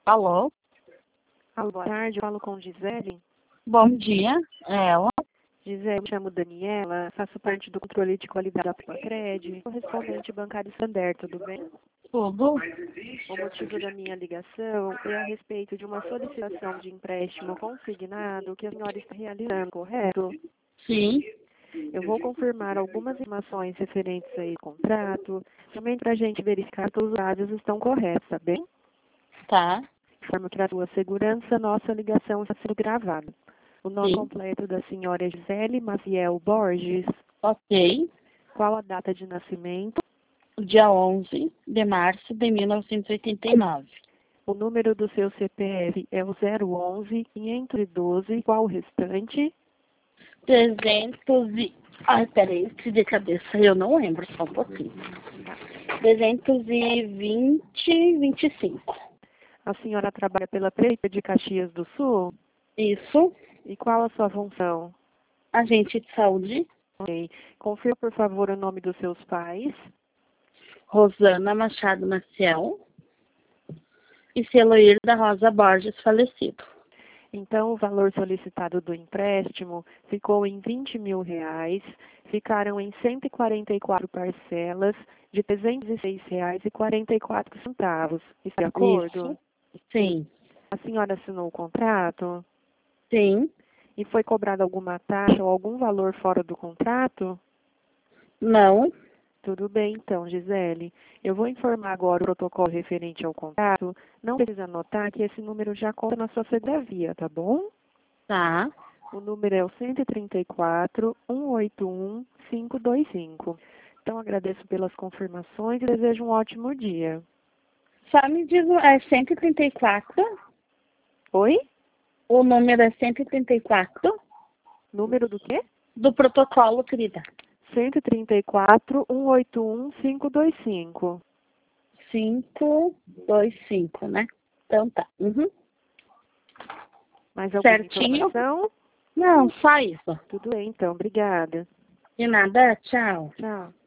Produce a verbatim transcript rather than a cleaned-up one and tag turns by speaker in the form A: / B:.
A: Alô?
B: Alô, boa tarde, eu falo com Gisele.
A: Bom dia, é ela?
B: Gisele, eu me chamo Daniela, faço parte do controle de qualidade da Pacred, correspondente bancário Sander, tudo bem?
A: Tudo?
B: O motivo da minha ligação é a respeito de uma solicitação de empréstimo consignado que a senhora está realizando, correto?
A: Sim.
B: Eu vou confirmar algumas informações referentes a esse contrato, também para a gente verificar que os dados estão corretos, tá bem?
A: Tá.
B: Informo que, para a sua segurança, nossa ligação está sendo gravada. O nome
A: Sim.
B: completo da senhora é Gisele Maciel Borges.
A: Ok.
B: Qual a data de nascimento?
A: Dia onze de março de mil novecentos e oitenta e nove.
B: O número do seu C P F é o zero onze, quinhentos e doze. Qual o restante?
A: trezentos e... Ai, peraí, que de cabeça eu não lembro, só um pouquinho. trezentos e vinte, vinte e cinco.
B: A senhora trabalha pela Prefeitura de Caxias do Sul?
A: Isso.
B: E qual a sua função?
A: Agente de saúde.
B: Ok. Confirma, por favor, o nome dos seus pais.
A: Rosana Machado Maciel. E Celoir da Rosa Borges, falecido.
B: Então, o valor solicitado do empréstimo ficou em vinte mil reais, ficaram em cento e quarenta e quatro parcelas de trezentos e seis reais e quarenta e quatro centavos. Está de acordo?
A: Isso. Sim.
B: A senhora assinou o contrato?
A: Sim.
B: E foi cobrada alguma taxa ou algum valor fora do contrato?
A: Não.
B: Tudo bem, então, Gisele. Eu vou informar agora o protocolo referente ao contrato. Não precisa anotar que esse número já conta na sua Fedavia, tá bom?
A: Tá.
B: O número é o cento e trinta e quatro, cento e oitenta e um, quinhentos e vinte e cinco. Então, agradeço pelas confirmações e desejo um ótimo dia.
A: Só me diz, é cento e trinta e quatro?
B: Oi?
A: O número é cento e trinta e quatro?
B: Número do quê?
A: Do protocolo, querida.
B: cento e trinta e quatro, cento e oitenta e um, quinhentos e vinte e cinco.
A: cinco, dois, cinco, né? Então tá. Uhum.
B: Mais alguma
A: Certinho?
B: informação?
A: Não, só isso.
B: Tudo bem, então. Obrigada.
A: De nada, tchau.
B: Tchau.